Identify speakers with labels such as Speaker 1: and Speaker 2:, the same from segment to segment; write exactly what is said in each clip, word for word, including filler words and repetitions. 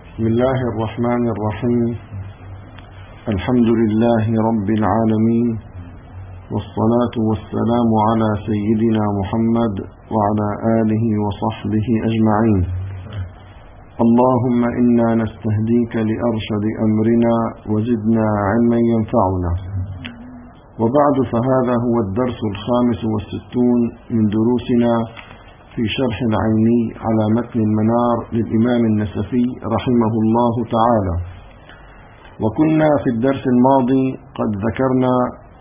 Speaker 1: بسم الله الرحمن الرحيم. الحمد لله رب العالمين، والصلاة والسلام على سيدنا محمد وعلى آله وصحبه أجمعين. اللهم إنا نستهديك لأرشد أمرنا وزدنا علما ينفعنا. وبعد، فهذا هو الدرس الخامس والستون من دروسنا في شرح العيني على متن المنار للإمام النسفي رحمه الله تعالى. وكنا في الدرس الماضي قد ذكرنا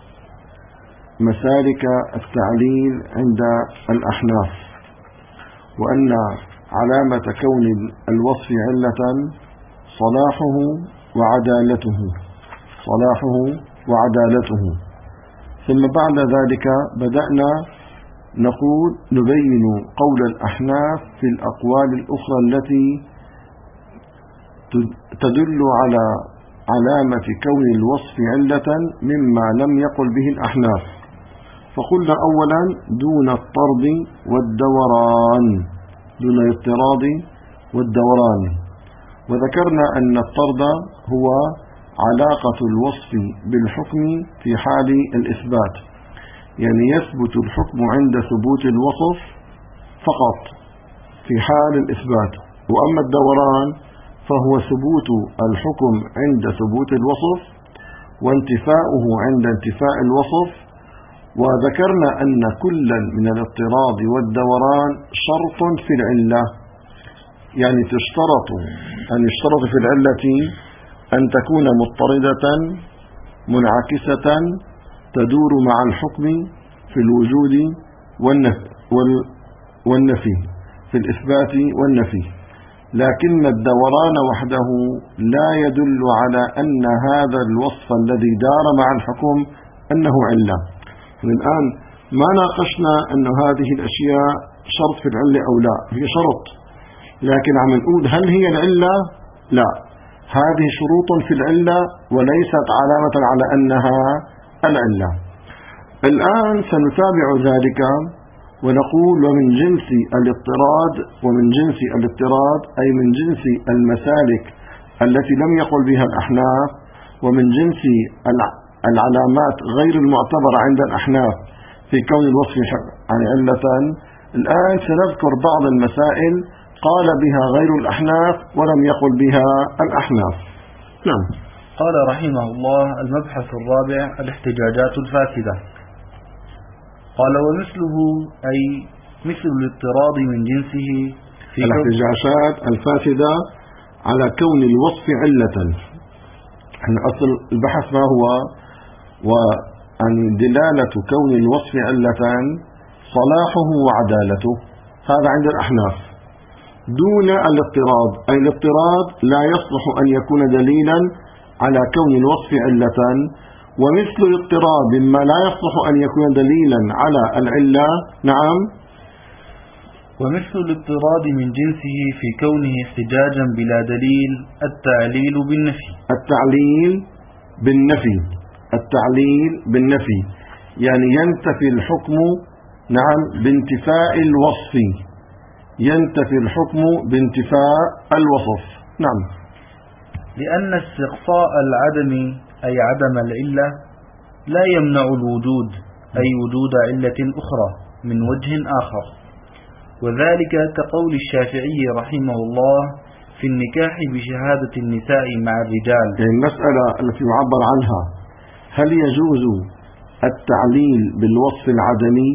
Speaker 1: مسالك التعليل عند الأحناف، وأن علامة كون الوصف علة صلاحه وعدالته صلاحه وعدالته ثم بعد ذلك بدأنا نقول نبين قول الأحناف في الأقوال الأخرى التي تدل على علامة كون الوصف علة مما لم يقل به الأحناف. فقلنا أولا دون الطرد والدوران، دون الاضطراد والدوران، وذكرنا أن الطرد هو علاقة الوصف بالحكم في حال الإثبات، يعني يثبت الحكم عند ثبوت الوصف فقط في حال الإثبات. وأما الدوران فهو ثبوت الحكم عند ثبوت الوصف وانتفاؤه عند انتفاء الوصف. وذكرنا أن كلا من الاضطراد والدوران شرط في العلة، يعني تشترط أن يشترط في العلة أن تكون مضطردة منعكسة تدور مع الحكم في الوجود والنفي، في الإثبات والنفي. لكن الدوران وحده لا يدل على أن هذا الوصف الذي دار مع الحكم أنه علة. الآن ما ناقشنا أن هذه الأشياء شرط في العلة أو لا، هي شرط، لكن عم نقول هل هي العلة؟ لا، هذه شروط في العلة وليست علامة على أنها العلة. الآن سنتابع ذلك ونقول ومن جنس الاضطراد، ومن جنس الاضطراد أي من جنس المسالك التي لم يقل بها الأحناف، ومن جنس العلامات غير المعتبرة عند الأحناف في كون الوصف عن علة. الآن سنذكر بعض المسائل قال بها غير الأحناف ولم يقل بها الأحناف. نعم.
Speaker 2: قال رحمه الله: المبحث الرابع الاحتجاجات الفاسدة. قال: ومثله أي مثل الاضطراد من جنسه في
Speaker 1: الاحتجاجات الفاسدة على كون الوصف علة. احنا أصل البحث ما هو؟ وعن دلالة كون الوصف علة صلاحه وعدالته، هذا عند الأحناف. دون الاضطراد أي الاضطراد لا يصلح أن يكون دليلا على كون الوصف علة، ومثل الاضطراد مما لا يصلح أن يكون دليلا على العلة. نعم.
Speaker 2: ومثل الاضطراد من جنسه في كونه احتجاجا بلا دليل التعليل بالنفي.
Speaker 1: التعليل بالنفي التعليل بالنفي يعني ينتفي الحكم، نعم، بانتفاء الوصف، ينتفي الحكم بانتفاء الوصف. نعم.
Speaker 2: لأن استقصاء العدم أي عدم العلة لا يمنع الوجود أي وجود علة أخرى من وجه آخر، وذلك كقول الشافعي رحمه الله في النكاح بشهادة النساء مع الرجال.
Speaker 1: يعني المسألة التي يعبر عنها هل يجوز التعليل بالوصف العدمي؟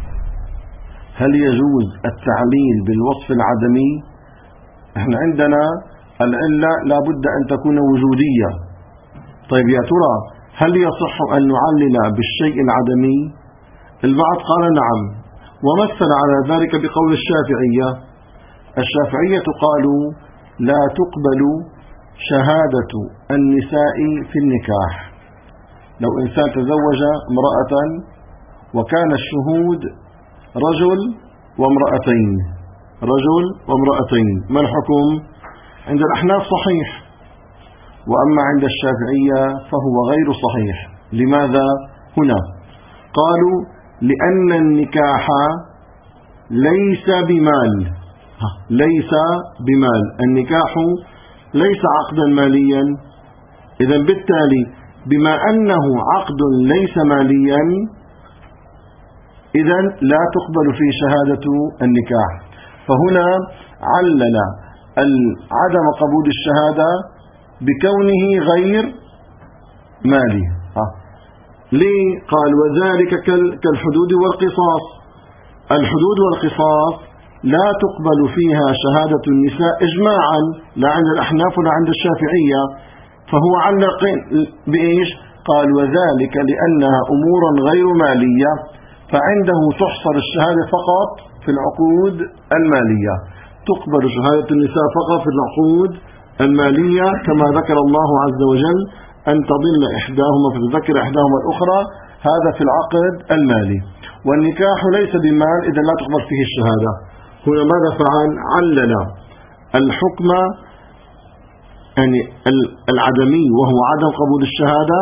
Speaker 1: هل يجوز التعليل بالوصف العدمي؟ احنا عندنا العلة لا بد أن تكون وجودية. طيب يا ترى هل يصح أن نعلل بالشيء العدمي؟ البعض قال نعم، ومثل على ذلك بقول الشافعية. الشافعية قالوا لا تقبل شهادة النساء في النكاح. لو إنسان تزوج امرأة وكان الشهود رجل وامرأتين رجل وامرأتين ما الحكم؟ عند الأحناف صحيح، وأما عند الشافعية فهو غير صحيح. لماذا هنا؟ قالوا لأن النكاح ليس بمال، ليس بمال. النكاح ليس عقدا ماليا. إذا بالتالي بما أنه عقد ليس ماليا إذا لا تقبل فيه شهادة النكاح. فهنا علل عدم قبول الشهادة بكونه غير مالي. ليه؟ قال وذلك كالحدود والقصاص. الحدود والقصاص لا تقبل فيها شهادة النساء إجماعا، لا عند الأحناف ولا عند الشافعية. فهو علق بإيش؟ قال وذلك لأنها أمور غير مالية، فعنده تحصر الشهادة فقط في العقود المالية. تقبل شهادة النساء فقط في العقود المالية، كما ذكر الله عز وجل أن تضل إحداهما فتذكر إحداهما الأخرى، هذا في العقد المالي. والنكاح ليس بمال، إذا لا تقبل فيه الشهادة. هنا ماذا فعل؟ علل الحكم يعني العدمي وهو عدم قبول الشهادة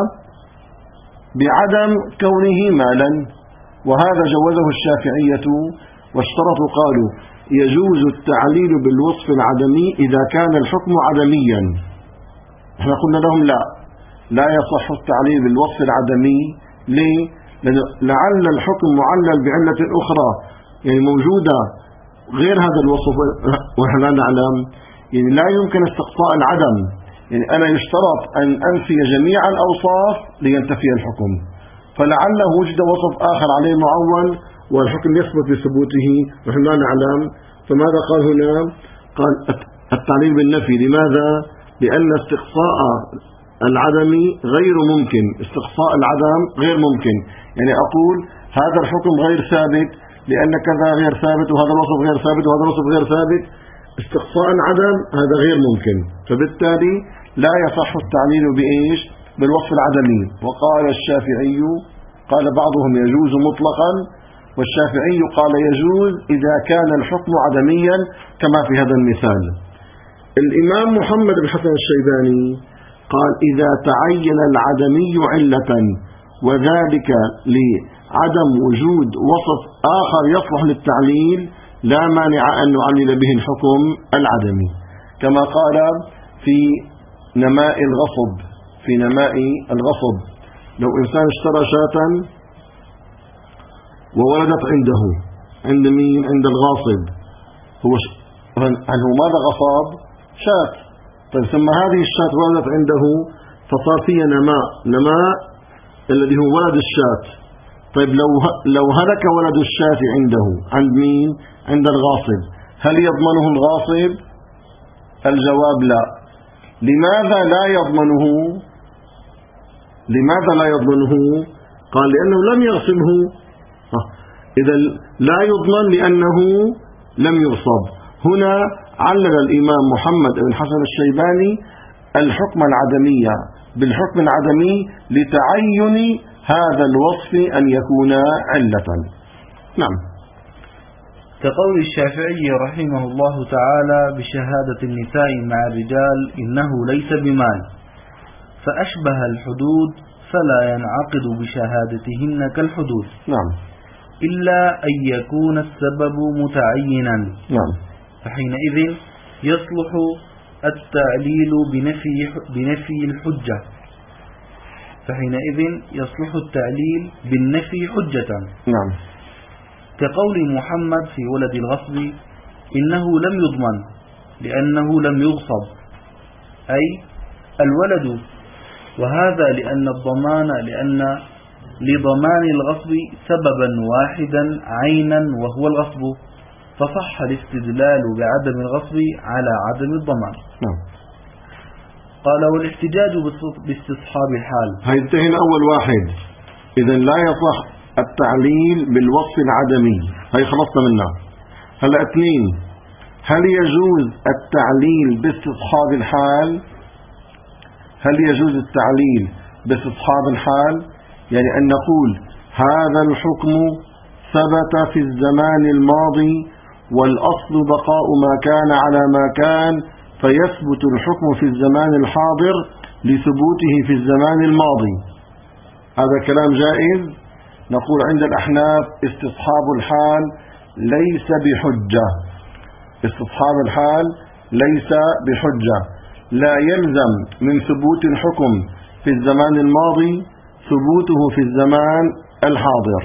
Speaker 1: بعدم كونه مالا، وهذا جوزه الشافعية واشترطوا قالوا يجوز التعليل بالوصف العدمي إذا كان الحكم عدميا. احنا قلنا لهم لا لا يصح التعليل بالوصف العدمي. ليه؟ لعل الحكم معلل بعلة أخرى يعني موجودة غير هذا الوصف ونحن لا نعلم، يعني لا يمكن استقصاء العدم. يعني أنا يشترط أن أنفي جميع الأوصاف لينتفي الحكم، فلعله وجد وصف آخر عليه معول والحكم يثبت بثبوته ونحن لا نعلم. فماذا قال هنا؟ قال التعليل بالنفي. لماذا؟ لأن استقصاء العدم غير ممكن، استقصاء العدم غير ممكن. يعني أقول هذا الحكم غير ثابت لأن كذا غير ثابت، وهذا الوصف غير ثابت، وهذا الوصف غير ثابت. استقصاء العدم هذا غير ممكن، فبالتالي لا يصح التعليل بإيش؟ بالوصف العدمي. وقال الشافعي، قال بعضهم يجوز مطلقا، والشافعي قال يجوز إذا كان الحكم عدميا كما في هذا المثال. الإمام محمد بن حسن الشيباني قال إذا تعين العدمي علة وذلك لعدم وجود وصف آخر يصلح للتعليل لا مانع أن نعلل به الحكم العدمي، كما قال في نماء الغصب. في نماء الغصب لو إنسان اشترى شاة وولدت عنده، عند مين؟ عند الغاصب. هو ش... هل هو ماذا غصب؟ شاة. طيب ثم هذه الشاة ولدت عنده فصار فيها نماء، نماء الذي هو ولد الشاة. طيب لو لو هلك ولد الشاة عنده، عند مين؟ عند الغاصب، هل يضمنه الغاصب؟ الجواب لا. لماذا لا يضمنه؟ لماذا لا يضمنه؟ قال لأنه لم يغصبه. إذا لا يضمن لأنه لم يغصب. هنا علل الإمام محمد بن حسن الشيباني الحكم العدمية بالحكم العدمي لتعين هذا الوصف أن يكون علة. نعم.
Speaker 2: كقول الشافعي رحمه الله تعالى بشهادة النساء مع الرجال إنه ليس بمال، فأشبه الحدود فلا ينعقد بشهادتهن كالحدود.
Speaker 1: نعم.
Speaker 2: إلا أن يكون السبب متعينا.
Speaker 1: نعم.
Speaker 2: فحينئذ يصلح التعليل بنفي بنفي الحجة. فحينئذ يصلح التعليل بالنفي حجة.
Speaker 1: نعم.
Speaker 2: كقول محمد في ولد الغصب إنه لم يضمن لأنه لم يغصب، أي الولد، وهذا لأن الضمان لأن لضمان الغصب سببا واحدا عينا وهو الغصب، فصح الاستدلال بعدم الغصب على عدم الضمان.
Speaker 1: نعم.
Speaker 2: قال والاحتجاج باستصحاب الحال.
Speaker 1: هينتهي أول واحد. إذا لا يصح التعليل بالوصف العدمي، هي خلصنا منها. هلا اثنين، هل يجوز التعليل باستصحاب الحال؟ هل يجوز التعليل باستصحاب الحال؟ يعني أن نقول هذا الحكم ثبت في الزمان الماضي والأصل بقاء ما كان على ما كان، فيثبت الحكم في الزمان الحاضر لثبوته في الزمان الماضي. هذا كلام جائز؟ نقول عند الأحناف استصحاب الحال ليس بحجة. استصحاب الحال ليس بحجة، لا يلزم من ثبوت الحكم في الزمان الماضي ثبوته في الزمان الحاضر.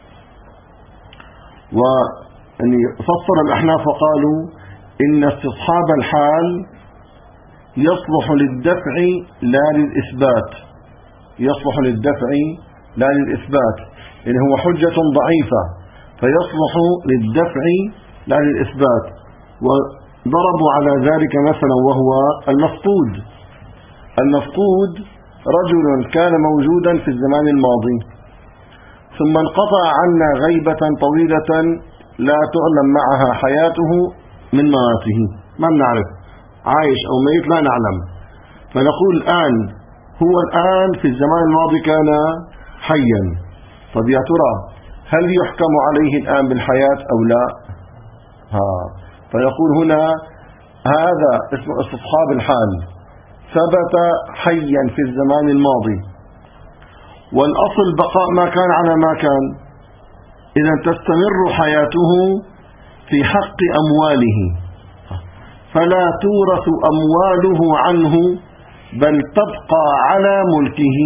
Speaker 1: وفسر الأحناف وقالوا إن استصحاب الحال يصلح للدفع لا للإثبات، يصلح للدفع لا للإثبات، إن هو حجة ضعيفة فيصلح للدفع لا للإثبات. وضربوا على ذلك مثلا وهو المفقود. المفقود رجل كان موجودا في الزمان الماضي ثم انقطع عنا غيبة طويلة لا تعلم معها حياته من مماته، ما نعرف عايش أو ميت لا نعلم، فنقول الآن هو الآن في الزمان الماضي كان حيا. طب يا ترى هل يحكم عليه الآن بالحياة أو لا؟ ها فيقول هنا هذا اسمه استصحاب الحال، ثبت حيا في الزمان الماضي، والأصل بقاء ما كان على ما كان، إذا تستمر حياته في حق أمواله فلا تورث أمواله عنه بل تبقى على ملكه.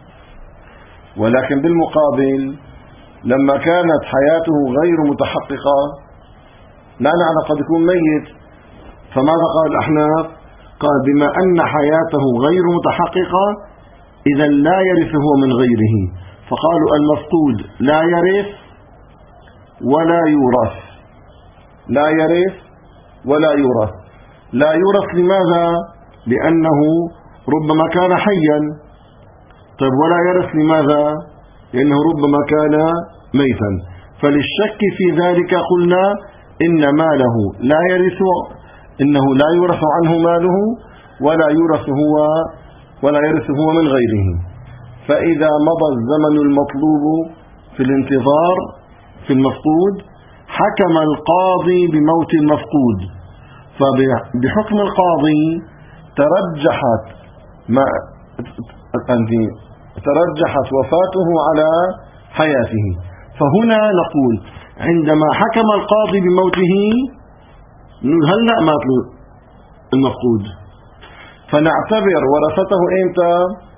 Speaker 1: ولكن بالمقابل لما كانت حياته غير متحققة لا نعلم قد يكون ميت، فماذا قال الأحناف؟ قال بما أن حياته غير متحققة إذا لا يرث هو من غيره، فقالوا المفقود لا يرث ولا يورث، لا يرث ولا يورث. لا يورث لماذا؟ لأنه ربما كان حيا. طيب ولا يرث لماذا؟ لأنه ربما كان ميتا. فللشك في ذلك قلنا إن ماله لا يرث، إنه لا يورث عنه ماله ولا يورث هو ولا يرث هو من غيره. فإذا مضى الزمن المطلوب في الانتظار في المفقود حكم القاضي بموت المفقود، فبحكم القاضي ترجحت ما ترجحت وفاته على حياته. فهنا نقول عندما حكم القاضي بموته هلأ مات المفقود، فنعتبر ورثته إمتى؟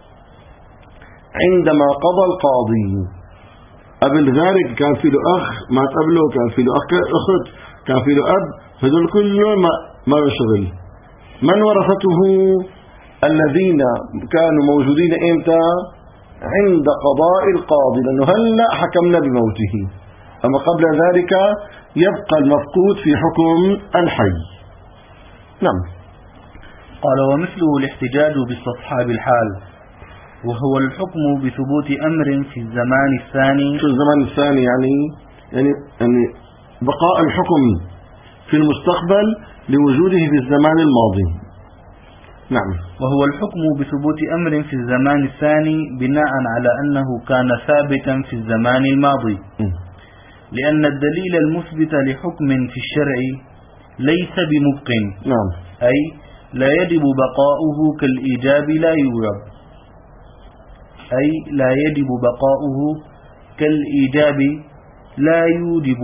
Speaker 1: عندما قضى القاضي. قبل ذلك كان في له أخ مات قبله، كان في له أخت، كان في له أب، هذول كلهم ما ما يشغل. من ورثته؟ الذين كانوا موجودين إمتى؟ عند قضاء القاضي، لأنه هلأ حكمنا بموته، أما قبل ذلك يبقى المفقود في حكم الحي. نعم.
Speaker 2: قال ومثله الاحتجاج باستصحاب الحال، وهو الحكم بثبوت أمر في الزمان الثاني.
Speaker 1: في الزمان الثاني يعني يعني يعني بقاء الحكم في المستقبل لوجوده في الزمان الماضي. نعم.
Speaker 2: وهو الحكم بثبوت أمر في الزمان الثاني بناء على أنه كان ثابتا في الزمان الماضي، م. لأن الدليل المثبت لحكم في الشرع ليس بمبق.
Speaker 1: نعم.
Speaker 2: أي لا يجب بقاؤه كالإيجاب لا يوجب، أي لا يجب بقاؤه كالإيجاب لا يوجب،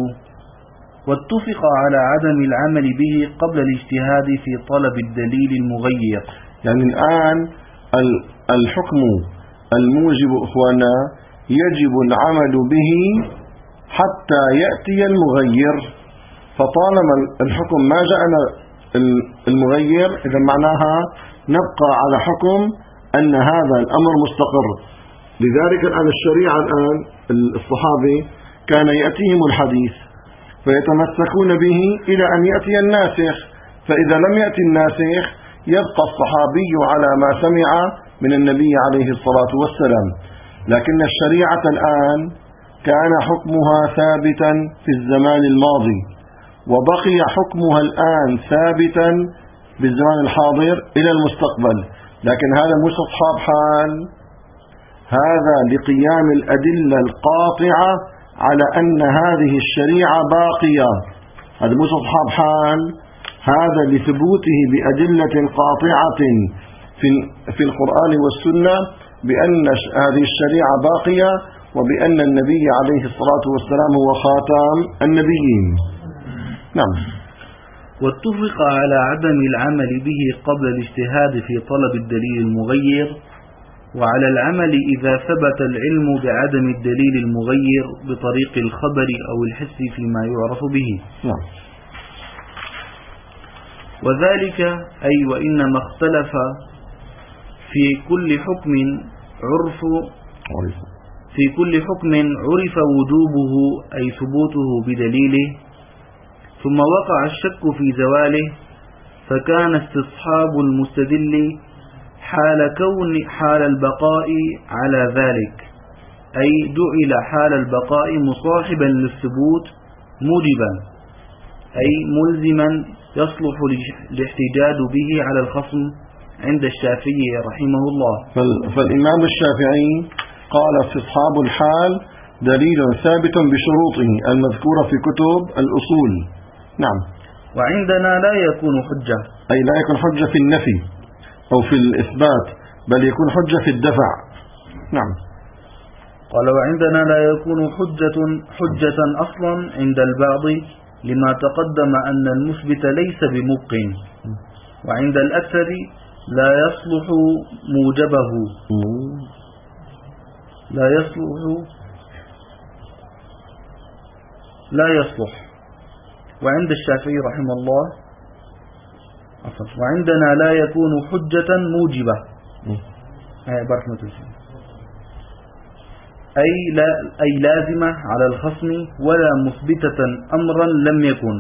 Speaker 2: واتفق على عدم العمل به قبل الاجتهاد في طلب الدليل المغير.
Speaker 1: يعني الآن الحكم الموجب إخوانا يجب العمل به حتى يأتي المغير، فطالما الحكم ما جاءنا المغير إذا معناها نبقى على حكم أن هذا الأمر مستقر. لذلك الآن الشريعة الآن الصحابة كان يأتيهم الحديث فيتمسكون به إلى أن يأتي الناسخ، فإذا لم يأتي الناسخ يبقى الصحابي على ما سمع من النبي عليه الصلاة والسلام. لكن الشريعة الآن كان حكمها ثابتا في الزمان الماضي، وبقي حكمها الآن ثابتا بالزمان الحاضر إلى المستقبل، لكن هذا مش أصحاب حال، هذا لقيام الأدلة القاطعة على أن هذه الشريعة باقية. هذا مش أصحاب حال، هذا لثبوته بأدلة قاطعة في في القرآن والسنة بأن هذه الشريعة باقية، وبأن النبي عليه الصلاة والسلام هو خاتم النبيين. نعم.
Speaker 2: واتفق على عدم العمل به قبل الاجتهاد في طلب الدليل المغير، وعلى العمل إذا ثبت العلم بعدم الدليل المغير بطريق الخبر أو الحس فيما يعرف به.
Speaker 1: نعم.
Speaker 2: وذلك أي وإنما اختلف في كل حكم عرف في كل حكم عرف وجوبه أي ثبوته بدليله، ثم وقع الشك في زواله، فكان استصحاب المستدل حال كون حال البقاء على ذلك، أي جعل حال البقاء مصاحبا للثبوت موجبا، أي ملزما يصلح الاحتجاج به على الخصم عند الشافعي رحمه الله.
Speaker 1: فالإمام الشافعي قال استصحاب الحال دليل ثابت بشروطه المذكورة في كتب الأصول. نعم.
Speaker 2: وعندنا لا يكون حجة،
Speaker 1: أي لا يكون حجة في النفي أو في الإثبات، بل يكون حجة في الدفع. نعم.
Speaker 2: قال وعندنا لا يكون حجة حجة أصلا عند البعض لما تقدم أن المثبت ليس بمبق، وعند الأكثر لا يصلح موجبه لا يصلح لا يصلح وعند الشافعي رحمه الله وعندنا لا يكون حجة موجبة أي, لا أي لازمة على الخصم ولا مثبتة أمرا لم يكن،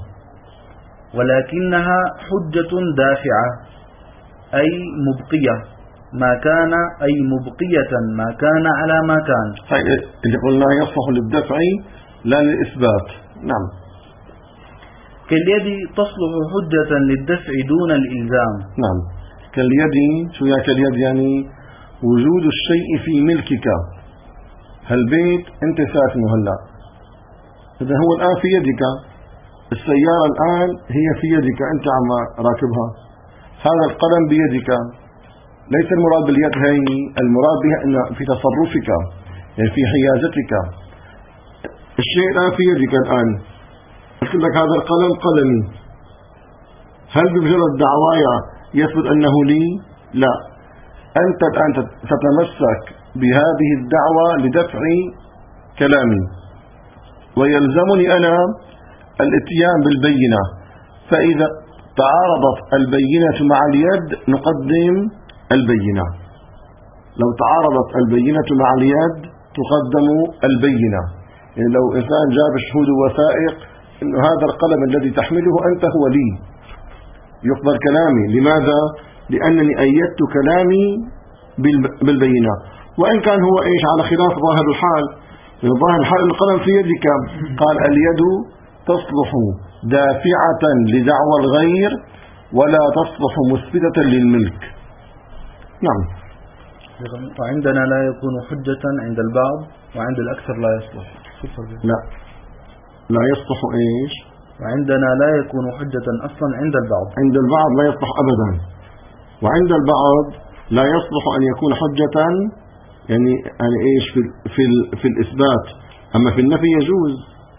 Speaker 2: ولكنها حجة دافعة أي مبقية ما كان أي مبقية ما كان على ما كان.
Speaker 1: اللي قلنا يصلح للدفع لا للإثبات. نعم.
Speaker 2: كاليد تصلح حجة للدفع دون الإلزام.
Speaker 1: نعم. كاليد شو يا كاليد يعني وجود الشيء في ملكك. هالبيت أنت ساكنه هلا، إذا هو الآن في يدك، السيارة الآن هي في يدك أنت عم راكبها، هذا القلم بيدك، ليس المراد باليد هي، المراد بها أنه في تصرفك يعني في حيازتك، الشيء الآن في يدك الآن، أقول لك هذا القلم قلمي، هل بمجرد دعوايا يثبت أنه لي؟ لا، أنت الآن تتمسك بهذه الدعوة لدفع كلامي، ويلزمني أنا الاتيان بالبينة، فإذا تعارضت البينة مع اليد نقدم البينة، لو تعارضت البينة مع اليد تقدم البينة. يعني لو إنسان جاب شهود وثائق إنه هذا القلم الذي تحمله أنت هو لي، يقبل كلامي. لماذا؟ لأنني أيدت كلامي بالبينة، وإن كان هو إيش على خلاف ظاهر الحال. ظاهر الحال القلم في يدك، قال اليد تصلح دافعة لدعوى الغير ولا تصلح مثبتة للملك. نعم.
Speaker 2: وعندنا لا يكون حجة عند البعض وعند الأكثر لا يصلح.
Speaker 1: لا لا يصلح إيش؟
Speaker 2: وعندنا لا يكون حجة أصلا عند البعض،
Speaker 1: عند البعض لا يصلح أبدا، وعند البعض لا يصلح أن يكون حجة يعني يعني إيش في في في الإثبات، أما في النفي يجوز.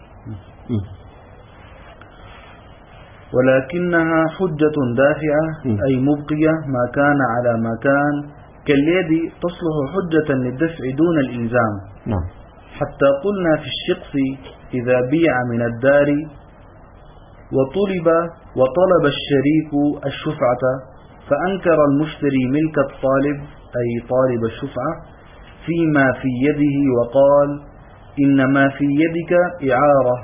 Speaker 2: ولكنها حجة دافعة أي مبقية ما كان على ما كان، كاليد تصلح حجة للدفع دون الإلزام.
Speaker 1: نعم.
Speaker 2: حتى قلنا في الشقص إذا بيع من الدار وطلب وطلب الشريك الشفعة فأنكر المشتري ملك الطالب أي طالب الشفعة فيما في يده وقال إنما في يدك إعارة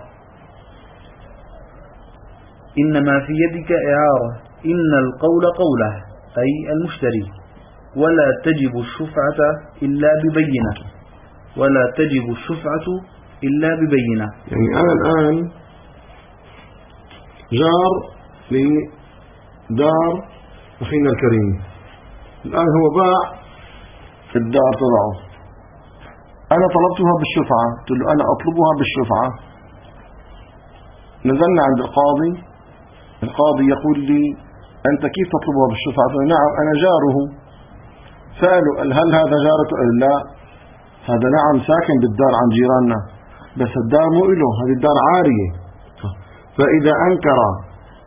Speaker 2: إنما في يدك إعارة إن القول قوله أي المشتري، ولا تجب الشفعة إلا ببينة ولا تجب الشفعة إلا ببينة.
Speaker 1: يعني أنا الآن جار لدار أخينا الكريم، الآن هو باع الدار تبعه، أنا طلبتها بالشفعة، قلت له أنا أطلبها بالشفعة، نزلنا عند القاضي، القاضي يقول لي أنت كيف تطلبها بالشفعة؟ قلت له نعم أنا جاره. سألوا هل هذا جارك؟ قال لا، هذا نعم ساكن بالدار عن جيراننا، بس الدار مو إله، هذه الدار عارية. فإذا أنكر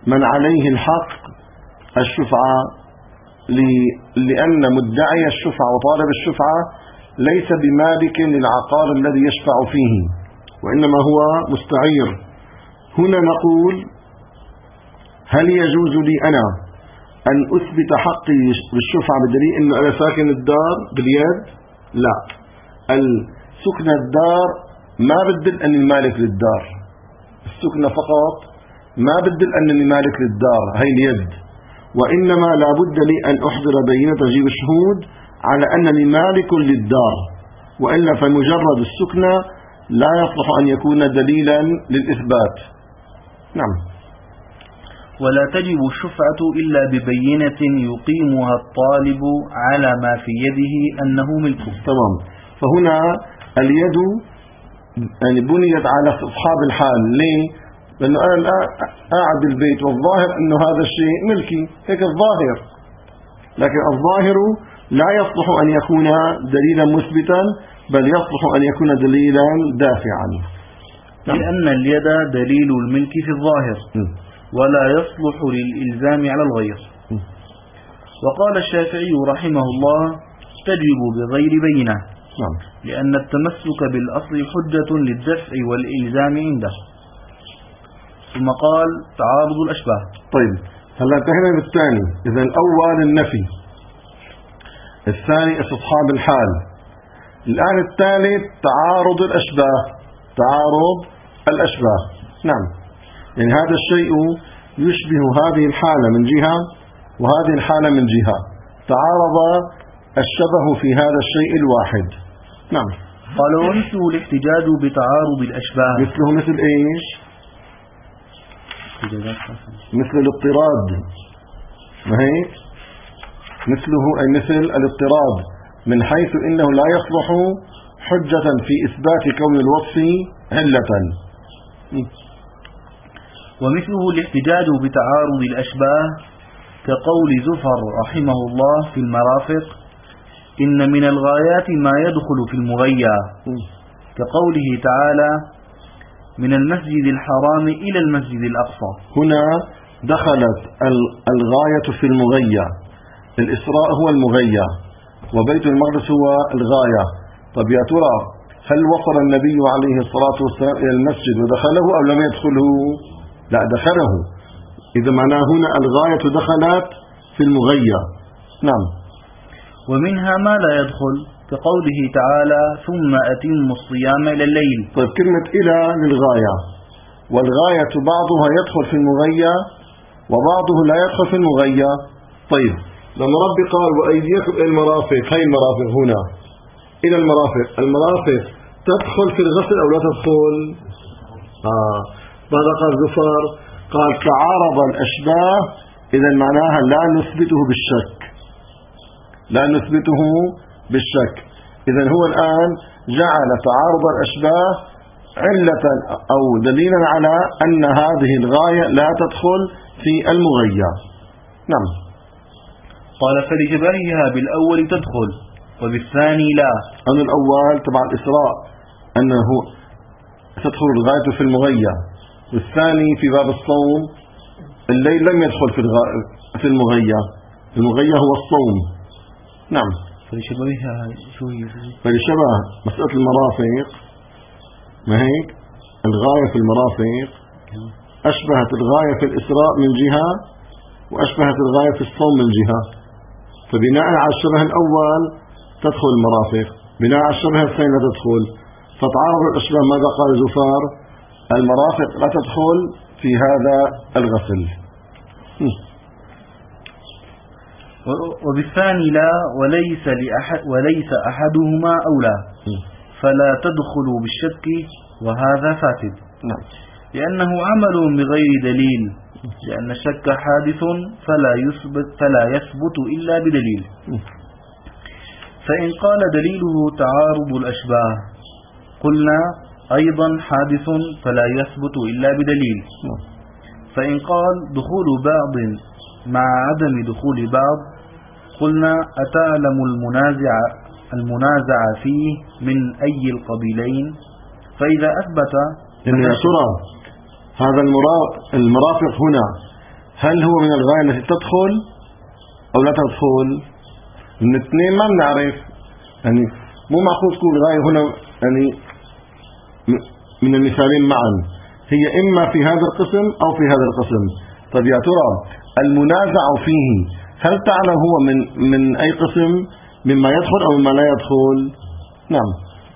Speaker 1: من عليه الحق الشفعة، لأن مدعي الشفعة وطالب الشفعة ليس بمالك للعقار الذي يشفع فيه، وإنما هو مستعير. هنا نقول: هل يجوز لي أنا أن أثبت حقي بالشفعة بدليل أنه أنا ساكن الدار باليد؟ لا، السكن الدار ما بدل أني مالك للدار، السكنة فقط ما بدل أنني مالك للدار هي اليد، وإنما لا بد لي أن أحضر بينة تجيب الشهود على أنني مالك للدار، وإلا فمجرد السكنة لا يصلح أن يكون دليلا للإثبات. نعم.
Speaker 2: ولا تجب الشفعة إلا ببينة يقيمها الطالب على ما في يده أنه ملكه.
Speaker 1: تمام. فهنا اليد يعني بنيت على أصحاب الحال. ليه؟ لأنه أنا الآن قاعد بالبيت والظاهر أنه هذا الشيء ملكي، هيك الظاهر، لكن الظاهر لا يصلح أن يكون دليلا مثبتا، بل يصلح أن يكون دليلا دافعا.
Speaker 2: لأن اليد دليل الملك في الظاهر ولا يصلح للإلزام على الغير. وقال الشافعي رحمه الله: تجب بغير بينة، لأن التمسك بالأصل حجة للدفع والإلزام عنده. ثم قال: تعارض الأشباه.
Speaker 1: طيب، هلا انتهينا بالثاني. إذا الأول النفي، الثاني استصحاب الحال، الآن الثالث تعارض الأشباه. تعارض الأشباه. نعم، يعني هذا الشيء يشبه هذه الحالة من جهة وهذه الحالة من جهة، تعارض الشبه في هذا الشيء الواحد. نعم.
Speaker 2: قال: ومثله الاحتجاج بتعارض الأشباه.
Speaker 1: مثله مثل إيش؟ مثل الاضطراد، ما هيك؟ مثله أي مثل الاضطراد، من حيث إنه لا يصلح حجة في إثبات كون الوصف علة.
Speaker 2: ومثله الاحتجاج بتعارض الأشباه كقول زفر رحمه الله في المرافق: إن من الغايات ما يدخل في المغيى، كقوله تعالى: من المسجد الحرام إلى المسجد الأقصى.
Speaker 1: هنا دخلت الغاية في المغيى، الإسراء هو المغيى وبيت المقدس هو الغاية. طب يا ترى هل وصل النبي عليه الصلاة والسلام إلى المسجد ودخله أو لم يدخله؟ لا، دخله. إذا معناه هنا الغاية دخلت في المغيى. نعم.
Speaker 2: ومنها ما لا يدخل، كقوله تعالى: ثم أتم الصيام إلى الليل.
Speaker 1: طيب، كلمة إلى للغاية، والغاية بعضها يدخل في المغيى وبعضه لا يدخل في المغيى. طيب، لما ربي قال: وأيديكم إلى المرافق، هاي المرافق هنا إلى المرافق، المرافق تدخل في الغسل أو لا تدخل؟ آه. ماذا قال زفر؟ قال: تعارض الأشباه، إذا معناها لا نثبته بالشك، لا نثبته بالشك. إذا هو الآن جعل تعارض الأشباه علة أو دليلا على أن هذه الغاية لا تدخل في المغيى. نعم.
Speaker 2: قال: فلشبهها بالأول تدخل وبالثاني لا.
Speaker 1: أن الأول تبع الإسراء أنه تدخل الغاية في المغيى، والثاني في باب الصوم الليل لم يدخل في في المغيى، المغيى هو الصوم. نعم.
Speaker 2: فلشبهها شو هي؟
Speaker 1: فلشبه مسألة المرافق، ما هيك؟ الغاية في المرافق أشبهت الغاية في الإسراء من جهة وأشبهت الغاية في الصوم من جهة، فبناء على الشبه الأول تدخل المرافق، بناء على الشبه الثاني لا تدخل، فتعارض الأشباه. ماذا قال زفار؟ المرافق لا تدخل في هذا الغسل.
Speaker 2: وبالثاني لا، وليس لأحد وليس أحدهما أولى، فلا تدخل بالشك، وهذا فاسد.
Speaker 1: نعم.
Speaker 2: لأنه عمل بغير دليل، لأن الشك حادث فلا يثبت فلا يثبت إلا بدليل. فإن قال دليله تعارض الأشباه، قلنا أيضا حادث فلا يثبت إلا بدليل. فإن قال دخول بعض مع عدم دخول بعض، قلنا أتعلم المنازع المنازع فيه من أي القبيلين؟ فإذا أثبت
Speaker 1: إن يا ترى هذا المرافق هنا هل هو من الغاية التي تدخل أو لا تدخل؟ من الاثنين ما بنعرف، يعني مو معقول تكون الغاية هنا يعني من المثالين معا، هي إما في هذا القسم أو في هذا القسم. طيب يا ترى المنازع فيه هل تعلم هو من من أي قسم، مما يدخل أو مما لا يدخل؟ نعم.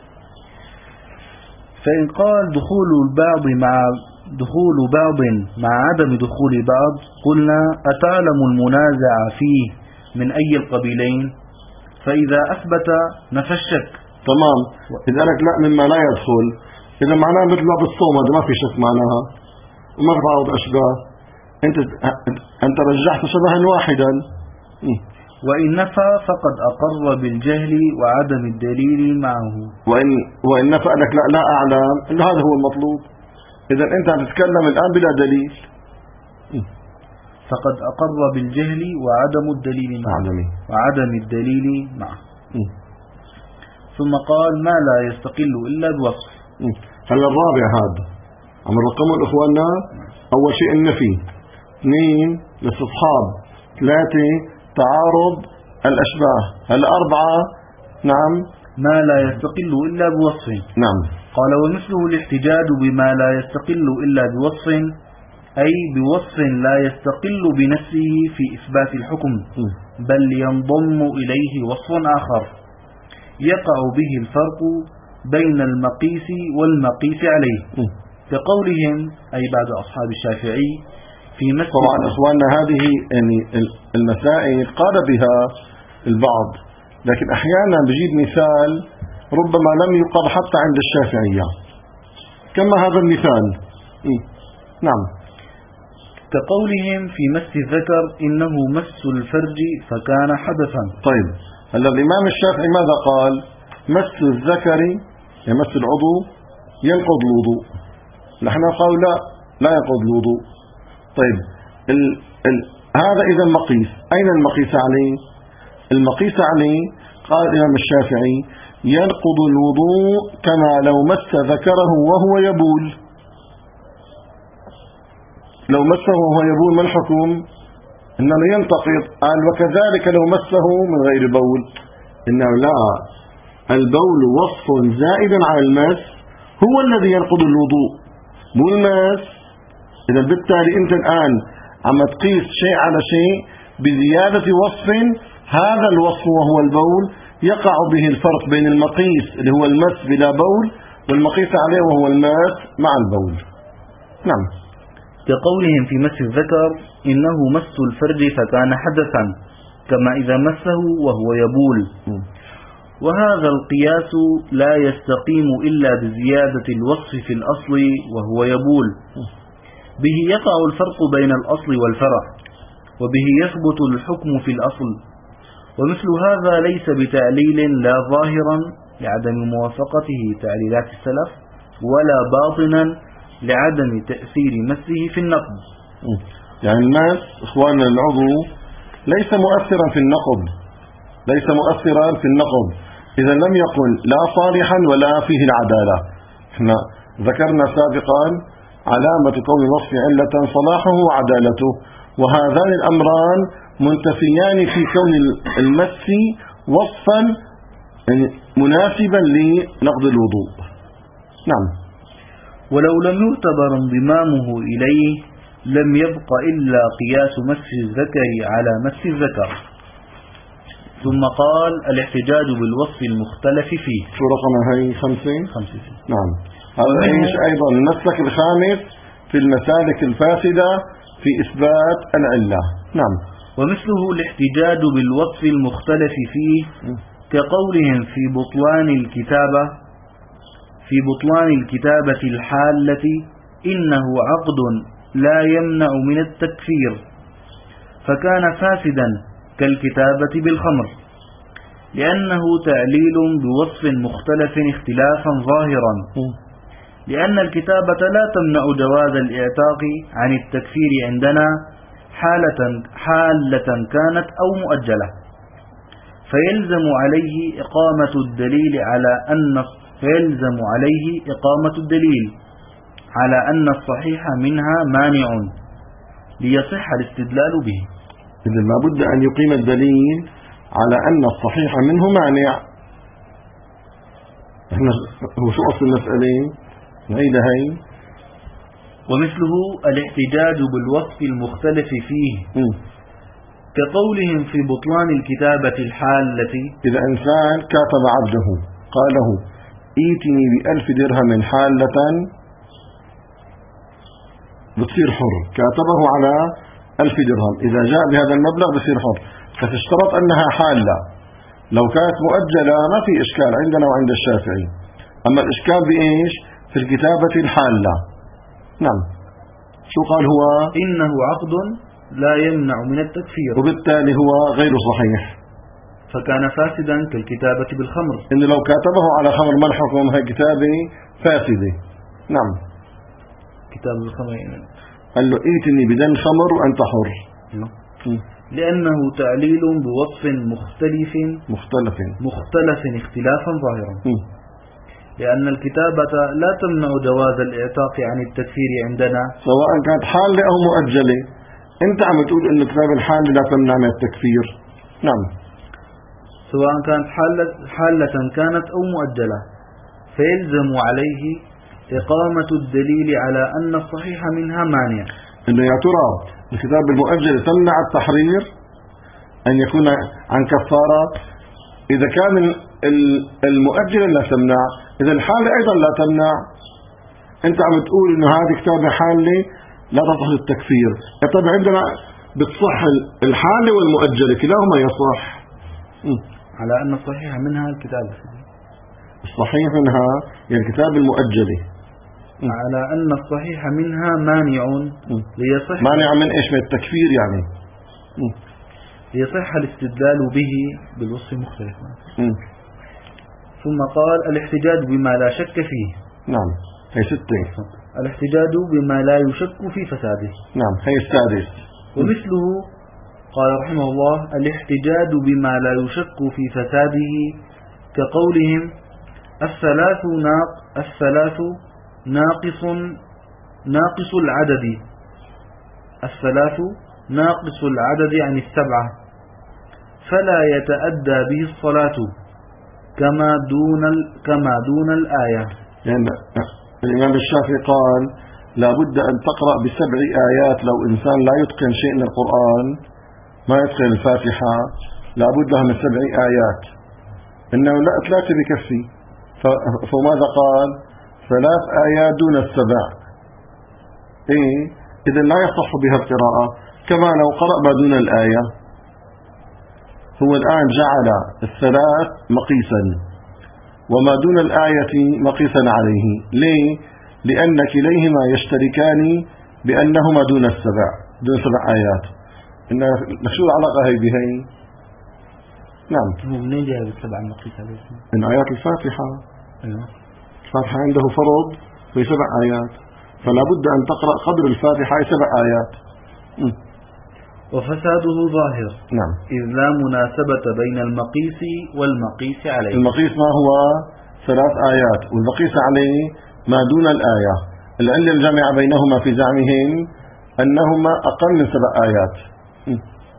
Speaker 2: فإن قال دخول البعض مع دخول بعض مع عدم دخول بعض، قلنا أتعلم المنازع فيه من أي القبيلين؟ فإذا أثبت نفى الشك.
Speaker 1: تمام. إذا لك لا مما لا يدخل، إذا معناها مثل باب الصوم، هذا ما في شك معناها وما تعارض أشباه، أنت أنت رجحت شبها واحدا.
Speaker 2: وإن نفى فقد أقر بالجهل وعدم الدليل معه.
Speaker 1: وإن وإن نفى لك لا لا أعلم، إنه هذا هو المطلوب. إذا أنت تتكلم الآن بلا دليل.
Speaker 2: فقد أقر بالجهل وعدم الدليل معه. وعدم الدليل معه. ثم قال ما لا يستقل إلا بوصف.
Speaker 1: هلا الرابع هذا عم نرقمه لإخواننا. أول شيء النفي، اثنين الاستصحاب، ثلاثة تعارض الأشباه، الأربعة نعم
Speaker 2: ما لا يستقل إلا بوصف.
Speaker 1: نعم.
Speaker 2: قال ومثله الاحتجاج بما لا يستقل إلا بوصف، أي بوصف لا يستقل بنفسه في إثبات الحكم، بل ينضم إليه وصف آخر يقع به الفرق بين المقيس والمقيس عليه، كقولهم أي بعد أصحاب الشافعي في مسجد.
Speaker 1: طبعا إخواننا هذه يعني المسائل قال بها البعض، لكن أحيانا بجيب مثال ربما لم يقر حتى عند الشافعية، كما هذا المثال. نعم.
Speaker 2: كقولهم في مس الذكر إنه مس الفرج فكان حدثا.
Speaker 1: طيب هلا الإمام الشافعي ماذا قال؟ مس الذكر يمس العضو ينقض الوضوء، نحن قالوا لا لا ينقض الوضوء. طيب ال ال هذا إذا مقيس، أين المقيس عليه؟ المقيس عليه قال الإمام الشافعي ينقض الوضوء كما لو مس ذكره وهو يبول. لو مسه وهو يبول ما الحكم؟ إنه ينتقض. قال وكذلك لو مسه من غير بول. إنه لا، البول وصف زائد على المس هو الذي ينقض الوضوء مو المس. إذا بالتالي أنت الآن عم تقيس شيء على شيء بزيادة وصف، هذا الوصف وهو البول يقع به الفرق بين المقيس اللي هو المس بلا بول والمقيس عليه وهو المس مع البول. نعم.
Speaker 2: كقولهم في مس الذكر إنه مس الفرج فكان حدثا كما إذا مسه وهو يبول. وهذا القياس لا يستقيم إلا بزيادة الوصف في الأصل وهو يبول، به يقع الفرق بين الأصل والفرع، وبه يثبت الحكم في الأصل. ومثل هذا ليس بتعليل لا ظاهرا لعدم موافقته تعليلات السلف، ولا باطنا لعدم تأثير مسه في النقض.
Speaker 1: يعني الناس إخواننا العضو ليس مؤثرا في النقض، ليس مؤثرا في النقض إذا لم يقل لا صالحا ولا فيه العدالة. احنا ذكرنا سابقا علامة كون الوصف علة صلاحه وعدالته، وهذان الأمران منتفيان في كون المس وصفا مناسبا لنقض الوضوء. نعم.
Speaker 2: ولو لم يعتبر انضمامه إليه لم يبق إلا قياس مس الذكر على مس الذكر. ثم قال الاحتجاج بالوصف المختلف فيه.
Speaker 1: شو رقمها هي؟ خمسة؟
Speaker 2: خمسة.
Speaker 1: نعم. هذا ايش أيضا المسلك الخامس في المسالك الفاسدة في إثبات العلة. نعم.
Speaker 2: ومثله الاحتجاج بالوصف المختلف فيه كقولهم في بطلان الكتابة في بطلان الكتابة الحالة إنه عقد لا يمنع من التكفير، فكان فاسدا كالكتابة بالخمر، لأنه تعليل بوصف مختلف اختلافا ظاهرا، لأن الكتابة لا تمنع جواز الإعتاق عن التكفير عندنا حالة, حالة كانت أو مؤجلة، فيلزم عليه إقامة الدليل على أن فيلزم عليه إقامة الدليل على أن الصحيح منها مانع، ليصح الاستدلال به.
Speaker 1: إذن ما بد أن يقيم الدليل على أن الصحيح منه مانع. احنا هو شو أصل المسألة؟ نعيدها هي.
Speaker 2: ومثله الاحتجاج بالوصف المختلف فيه م. كقولهم في بطلان الكتابة الحالة.
Speaker 1: إذا إنسان كاتب عبده قال له ايتني بألف درهم حالة بتصير حر، كاتبه على ألف درهم، إذا جاء بهذا المبلغ بصير حر، فتشترط أنها حالة. لو كانت مؤجلة ما في إشكال عندنا وعند الشافعي، أما الإشكال بإيش؟ في الكتابة الحالة. نعم. شو قال هو؟
Speaker 2: إنه عقد لا يمنع من التكفير،
Speaker 1: وبالتالي هو غير صحيح،
Speaker 2: فكان فاسدا كالكتابة بالخمر.
Speaker 1: إنه لو كاتبه على خمر ما الحكم؟ هي كتابة فاسدة. نعم.
Speaker 2: كتاب بالخمر
Speaker 1: قال له ائتني بدم خمر وأنت حر.
Speaker 2: لأنه تعليل بوصف مختلف
Speaker 1: مختلف
Speaker 2: مختلف اختلافا ظاهرا. لأن الكتابة لا تمنع جواز الإعتاق عن التكفير عندنا،
Speaker 1: سواء كانت حالة أو مؤجلة. أنت عم تقول إن كتاب الحالة لا تمنع من التكفير. نعم.
Speaker 2: سواء كانت حالة, حالة كانت أو مؤجلة، فيلزم عليه إقامة الدليل على أن الصحيح منها مانع.
Speaker 1: إنه يا ترى الكتاب المؤجل تمنع التحرير أن يكون عن كفارة؟ إذا كان المؤجل لا تمنع، إذا الحالة أيضا لا تمنع. أنت عم تقول إنه هذه كتابة حالة لا تصح للتكفير. طيب عندنا بتصح الحالة والمؤجلة كلاهما يصح.
Speaker 2: على أن الصحيح منها الكتابة،
Speaker 1: الصحيح منها يعني الكتاب المؤجلة.
Speaker 2: على أن الصحيح منها مانع ليصح.
Speaker 1: مانع من إيش؟ من التكفير يعني.
Speaker 2: ليصح الاستدلال به بالوصف مختلف. ثم قال الاحتجاج بما لا شك فيه.
Speaker 1: نعم. هي ستة.
Speaker 2: الاحتجاج بما لا يشك في فساده.
Speaker 1: نعم. هي السادس.
Speaker 2: ومثله قال رحمه الله الاحتجاج بما لا يشك في فساده كقولهم الثلاث ناق الثلاث ناقص ناقص العدد الثلاث ناقص العدد عن السبعة، فلا يتأدى به الصلاة كما دون كما دون الآية.
Speaker 1: يعني الإمام الشافعي قال لا بد أن تقرأ بسبع آيات. لو إنسان لا يتقن شيء من القرآن، ما يتقن الفاتحة، لا بد له من سبع آيات. إنه لا ثلاثة بكفي، فماذا قال؟ ثلاث آيات دون السبع. إيه؟ إذن لا يصح بها القراءة، كما لو قرأ ما دون الآية. هو الآن جعل الثلاث مقيسا وما دون الآية مقيسا عليه. ليه؟ لأن كليهما يشتركان بأنهما دون السبع، دون سبع آيات. إن شو العلاقة هي بهي؟ نعم.
Speaker 2: منين جاء السبع مقيس عليه؟
Speaker 1: من آيات الفاتحة.
Speaker 2: أيوة.
Speaker 1: الفاتحة عنده فرض في سبع آيات، فلا بد أن تقرأ قدر الفاتحة سبع آيات. م.
Speaker 2: وفساده ظاهر.
Speaker 1: نعم.
Speaker 2: إذ لا مناسبة بين المقيس والمقيس عليه.
Speaker 1: المقيس ما هو؟ ثلاث آيات، والمقيس عليه ما دون الآية. العلة الجامعة بينهما في زعمهم أنهما أقل من سبع آيات. م.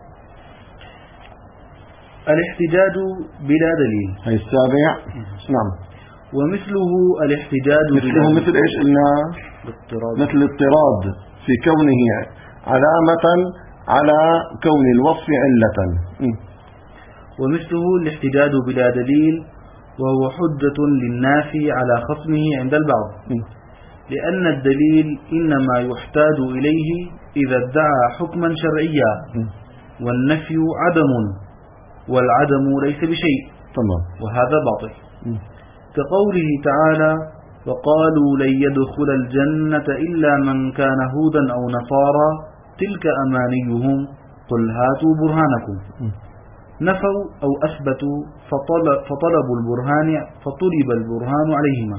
Speaker 2: الاحتجاج بلا دليل.
Speaker 1: هي السابع. نعم.
Speaker 2: ومثله الاحتجاج
Speaker 1: مثله مثل إيش قلنا؟
Speaker 2: الاضطراد.
Speaker 1: مثل الاضطراد في كونه علامة على كون الوصف علة. م.
Speaker 2: ومثله الاحتجاج بلا دليل، وهو حجة للنافي على خصمه عند البعض. م. لأن الدليل إنما يحتاج إليه إذا ادعى حكما شرعيا، م. والنفي عدم، والعدم ليس بشيء.
Speaker 1: تمام.
Speaker 2: وهذا باطل.
Speaker 1: م.
Speaker 2: كقوله تعالى وقالوا لن يدخل الجنة إلا من كان هودا أو نصارى تلك أمانيهم قل هاتوا برهانكم. نفوا أو أثبتوا فطلب فطلبوا البرهان فطلب البرهان عليهما.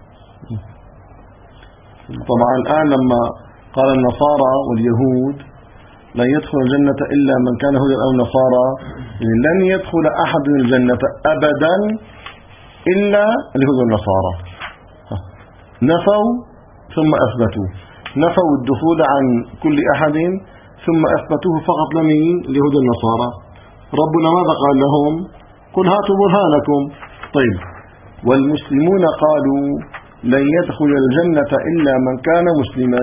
Speaker 1: طبعا الآن لما قال النصارى واليهود لن يدخل الجنة إلا من كان هودا أو نصارى، لن يدخل أحد الجنة أبدا إلا اليهود والنصارى. نفوا ثم أثبتوا، نفوا الدخول عن كل أحد ثم أثبتوه فقط لمين؟ اليهود النصارى. ربنا ماذا قال لهم؟ قل هاتوا برهانكم. طيب، والمسلمون قالوا لن يدخل الجنة إلا من كان مسلما.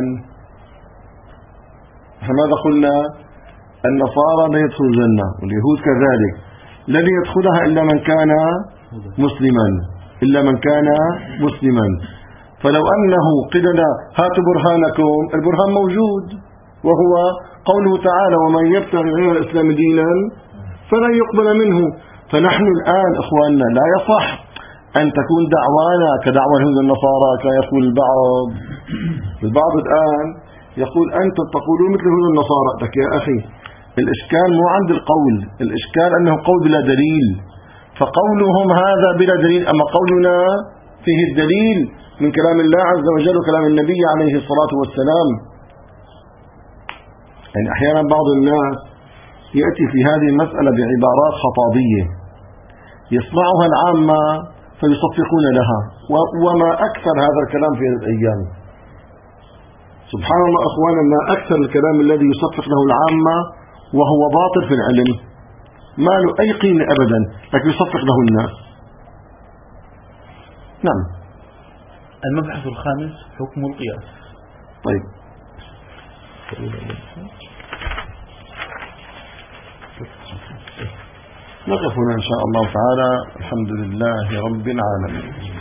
Speaker 1: فماذا قلنا؟ النصارى لا يدخل الجنة واليهود كذلك، لن يدخلها إلا من كان مسلما إلا من كان مسلما. فلو أنه قيل هاتوا برهانكم، البرهان موجود، وهو قوله تعالى ومن يبتغي غير الإسلام دينا فلن يقبل منه. فنحن الآن إخواننا لا يصح أن تكون دعوانا كدعوى اليهود النصارى. كان يقول البعض البعض الآن يقول أنت تقولون مثل اليهود النصارى. لك يا أخي، الإشكال مو عند القول، الإشكال أنه قول بلا دليل. فقولهم هذا بلا دليل، أما قولنا فيه الدليل من كلام الله عز وجل وكلام النبي عليه الصلاة والسلام. يعني أحيانا بعض الناس يأتي في هذه المسألة بعبارات خطابية يسمعها العامة فيصفقون لها، وما أكثر هذا الكلام في هذه الأيام. سبحان الله أخوانا، ما أكثر الكلام الذي يصفق له العامة وهو باطل في العلم، ما له أي قيمة أبدا، لكن يصفق له الناس. نعم.
Speaker 2: المبحث الخامس حكم القياس.
Speaker 1: طيب، نقف هنا إن شاء الله تعالى. الحمد لله رب العالمين.